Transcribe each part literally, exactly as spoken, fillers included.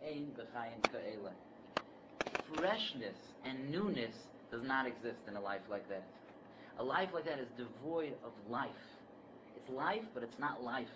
ein b'chayim ka'ela. Freshness and newness does not exist in a life like that. A life like that is devoid of life. It's life, but it's not life.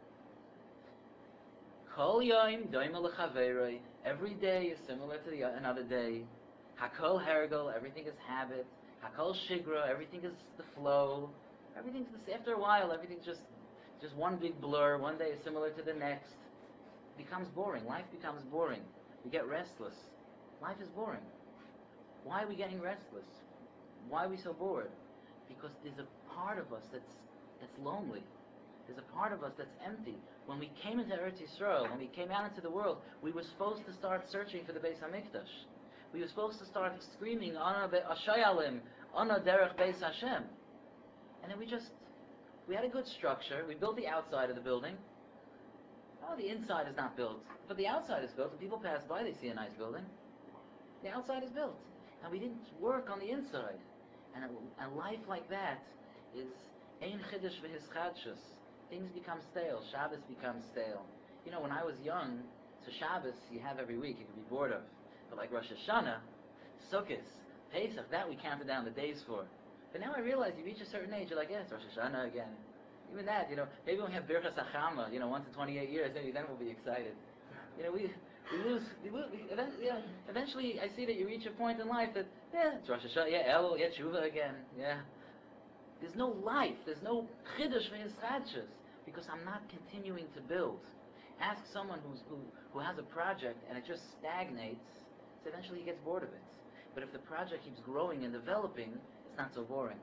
Kol yom doima l'chaveroi. Every day is similar to the another day. Hakol hergel. Everything is habit. Hakol shigra. Everything is the flow. Everything's this. After a while, everything's just just one big blur. One day is similar to the next. It becomes boring. Life becomes boring. We get restless. Life is boring. Why are we getting restless? Why are we so bored? Because there's a part of us that's that's lonely. There's a part of us that's empty. When we came into Eretz Yisrael, when we came out into the world, we were supposed to start searching for the Beis Hamikdash. We were supposed to start screaming, Ana Ashayalim, Ana Derech Beis Hashem. And then we just, we had a good structure. We built the outside of the building. Oh, the inside is not built, but the outside is built. When people pass by, they see a nice building. The outside is built. And we didn't work on the inside. And a, a life like that is Ein Chiddush V'Hischadshus. Things become stale. Shabbos becomes stale. You know, when I was young, so Shabbos you have every week, you could be bored of. But like Rosh Hashanah, Sukkot, Pesach, that we counted down the days for. But now I realize you reach a certain age, you're like, yeah, it's Rosh Hashanah again. Even that, you know, maybe when we have Birchas Hachama, you know, once in twenty-eight years, maybe then we'll be excited. You know, we we lose, we lose, we, eventually, you know, eventually I see that you reach a point in life that, yeah, it's Rosh Hashanah, yeah, Elul, yeah, Tshuva again, yeah. There's no life, there's no Chiddush V'Hischadshus, because I'm not continuing to build. Ask someone who's, who, who has a project and it just stagnates, so eventually he gets bored of it. But if the project keeps growing and developing, it's not so boring.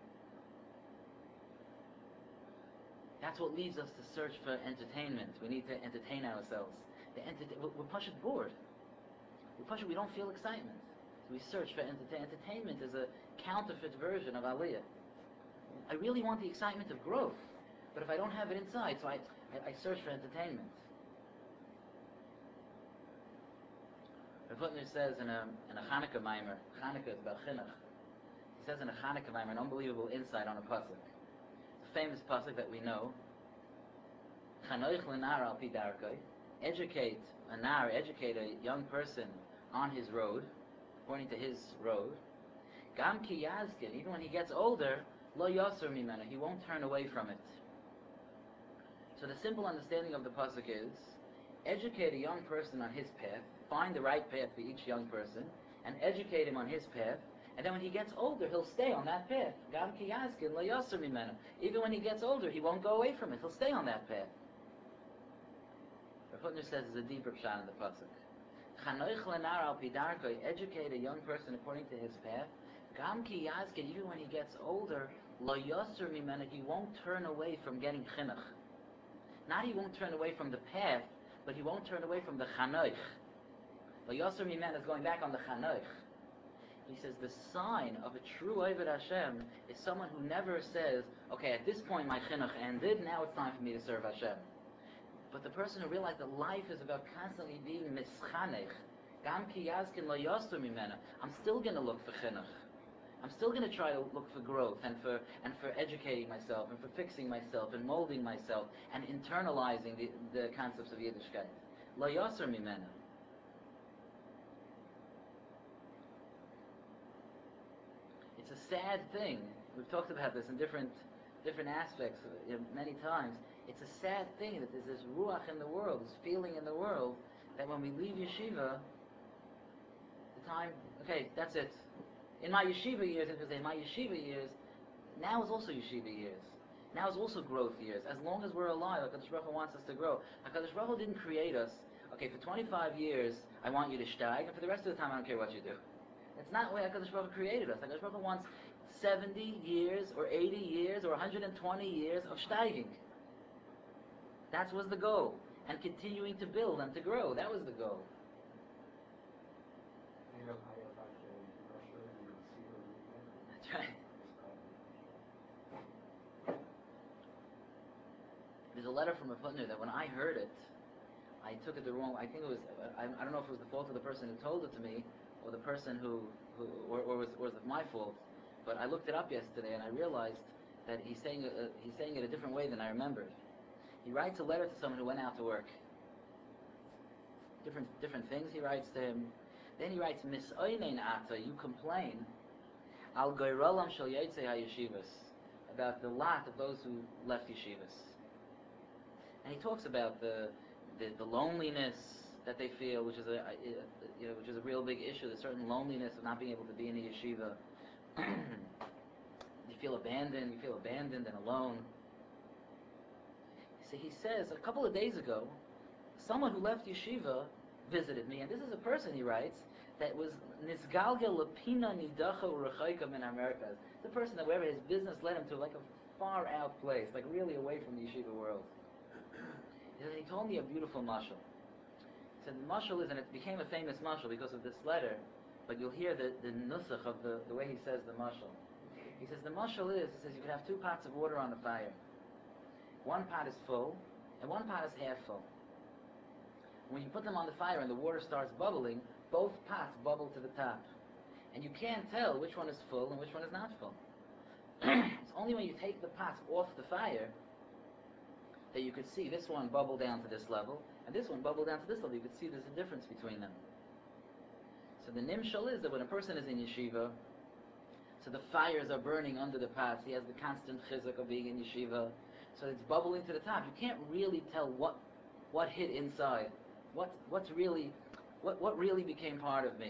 That's what leads us to search for entertainment. We need to entertain ourselves. The enter- we're pushed bored. We're pushed, we don't feel excitement. So we search for entertainment. Entertainment is a counterfeit version of Aliyah. I really want the excitement of growth, but if I don't have it inside, so I, I, I search for entertainment. Rav Hutner says in a, in a Hanukkah Maimer, Hanukkah is about Chinuch. He says in a Hanukkah Maimer an unbelievable insight on a pasuk. It's a famous pasuk that we know. Chanoich l'nar al pi darkoi. Educate a nar, educate a young person on his road, according to his road. Gam ki yazkin, even when he gets older, lo yasur mimena, he won't turn away from it. So the simple understanding of the pasuk is, educate a young person on his path, find the right path for each young person, and educate him on his path, and then when he gets older, he'll stay on that path. Gam ki yazkin lo yasur mimena. Even when he gets older, he won't go away from it, he'll stay on that path. Rav Hutner says there's a deeper pshat in the pasuk. Chanoich lenar al pi darkoi, educate a young person according to his path. Gam ki yazkin, even when he gets older, lo yasur mimena, he won't turn away from getting chinuch. Not he won't turn away from the path, but he won't turn away from the chanoich. Lo yasur mimena is going back on the chanoich. He says the sign of a true Oved Hashem is someone who never says, okay, at this point my chinuch ended, now it's time for me to serve Hashem. But the person who realized that life is about constantly being mischanech, gam ki yazkin lo yasur mimena, I'm still going to look for chinuch. I'm still going to try to look for growth and for and for educating myself and for fixing myself and molding myself and internalizing the, the concepts of Yiddishkeit. Lo yasur mimena. It's a sad thing. We've talked about this in different different aspects you know, many times. It's a sad thing that there's this ruach in the world, this feeling in the world, that when we leave yeshiva, the time, okay, that's it. In my yeshiva years, if in my yeshiva years, now is also yeshiva years. Now is also growth years. As long as we're alive, HaKadosh Baruch Hu wants us to grow. HaKadosh Baruch Hu didn't create us, okay, for twenty-five years, I want you to steig, and for the rest of the time, I don't care what you do. It's not the way HaKadosh Baruch Hu created us. HaKadosh Baruch Hu wants seventy years, or eighty years, or one hundred twenty years of steiging. That was the goal. And continuing to build and to grow. That was the goal. That's right. There's a letter from a Putner that when I heard it, I took it the wrong. I think it was. I, I don't know if it was the fault of the person who told it to me, or the person who, who or, or was, or was it my fault? But I looked it up yesterday and I realized that he's saying uh, he's saying it a different way than I remembered. He writes a letter to someone who went out to work, different different things he writes to him. Then he writes, Misoinen ata, you complain, al goyrolam shel yotzei hayeshivas, about the lot of those who left yeshivas. And he talks about the, the, the loneliness that they feel, which is a, a, you know, which is a real big issue, the certain loneliness of not being able to be in a yeshiva. You feel abandoned, you feel abandoned and alone. So he says, a couple of days ago, someone who left yeshiva visited me, and this is a person, he writes, that was nisgalgel lepina nidacha urechaika min America. It's a person that wherever his business led him to, like a far out place, like really away from the yeshiva world. And he told me a beautiful mashal. He said the mashal is, and it became a famous mashal because of this letter, but you'll hear the, the nusach of the, the way he says the mashal. He says the mashal is, he says you could have two pots of water on the fire. One pot is full, and one pot is half full. When you put them on the fire and the water starts bubbling, both pots bubble to the top. And you can't tell which one is full and which one is not full. It's only when you take the pots off the fire that you could see this one bubble down to this level, and this one bubble down to this level. You could see there's a difference between them. So the nimshal is that when a person is in yeshiva, so the fires are burning under the pots, he has the constant chizuk of being in yeshiva, so it's bubbling to the top. You can't really tell what what hit inside. What what's really what what really became part of me.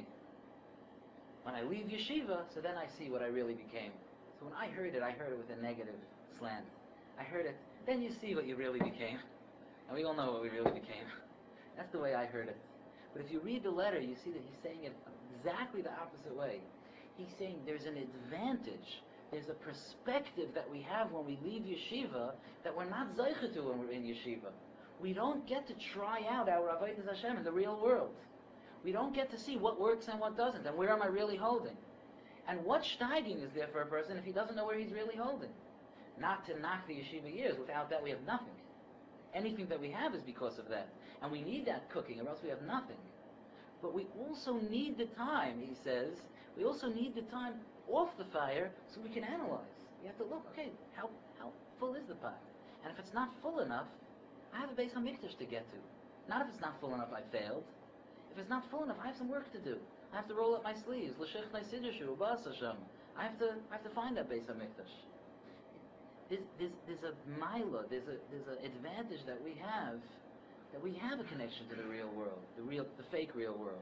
When I leave yeshiva, so then I see what I really became. So when I heard it, I heard it with a negative slant. I heard it, then you see what you really became. And we all know what we really became. That's the way I heard it. But if you read the letter, you see that he's saying it exactly the opposite way. He's saying there's an advantage, there's a perspective that we have when we leave yeshiva that we're not zeicha to when we're in yeshiva. We don't get to try out our avodas Hashem in the real world. We don't get to see what works and what doesn't, and where am I really holding. And what steiging is there for a person if he doesn't know where he's really holding? Not to knock the yeshiva years. Without that we have nothing. Anything that we have is because of that. And we need that cooking, or else we have nothing. But we also need the time, he says, we also need the time off the fire so we can analyze. We have to look, okay, how, how full is the pot? And if it's not full enough, I have a Beis HaMikdash to get to. Not if it's not full enough, I failed. If it's not full enough, I have some work to do. I have to roll up my sleeves. L'shech naisidishu, Ubas Hashem. I have to, I have to find that Beis HaMikdash. There's, there's, there's a mila, there's a, there's an advantage that we have, that we have a connection to the real world, the real, the fake real world.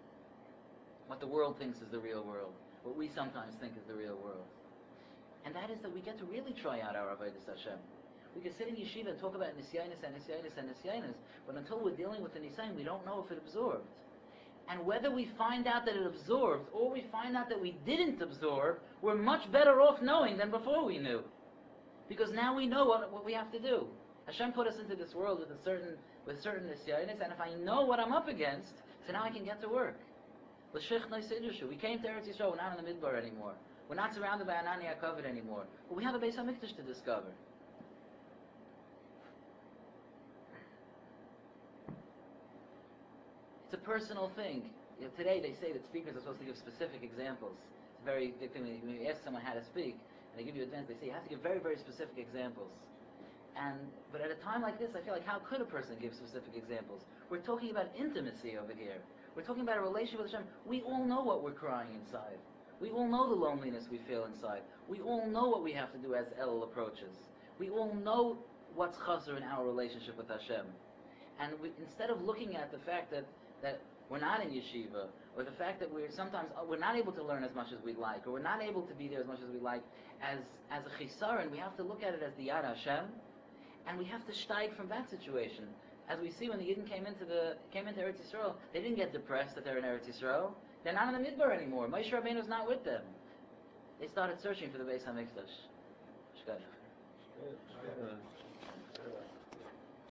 What the world thinks is the real world, what we sometimes think is the real world. And that is that we get to really try out our avodas Hashem. We can sit in yeshiva and talk about nisyanis and nisyanis and nisyanis, but until we're dealing with the nisyan, we don't know if it absorbed. And whether we find out that it absorbed, or we find out that we didn't absorb, we're much better off knowing than before we knew. Because now we know what, what we have to do. Hashem put us into this world with a certain with certain nisyanis, and if I know what I'm up against, so now I can get to work. We came to Eretz Yisrael, we're not in the Midbar anymore. We're not surrounded by Anani HaKavod anymore. But we have a Beis HaMikdash to discover. It's a personal thing. You know, today they say that speakers are supposed to give specific examples. It's very, when you ask someone how to speak, and they give you advice, they say you have to give very, very specific examples. And but at a time like this, I feel like how could a person give specific examples? We're talking about intimacy over here. We're talking about a relationship with Hashem. We all know what we're crying inside. We all know the loneliness we feel inside. We all know what we have to do as Elul approaches. We all know what's chaser in our relationship with Hashem. And we, instead of looking at the fact that, that we're not in yeshiva, or the fact that we're sometimes we're not able to learn as much as we'd like, or we're not able to be there as much as we'd like, as as a chisaron, we have to look at it as the Yad Hashem, and we have to steig from that situation. As we see when the Yidden came into the came into Eretz Yisrael, they didn't get depressed that they're in Eretz Yisrael. They're not in the Midbar anymore. Moshe Rabbeinu's not with them. They started searching for the Beis HaMikdash. Shkach.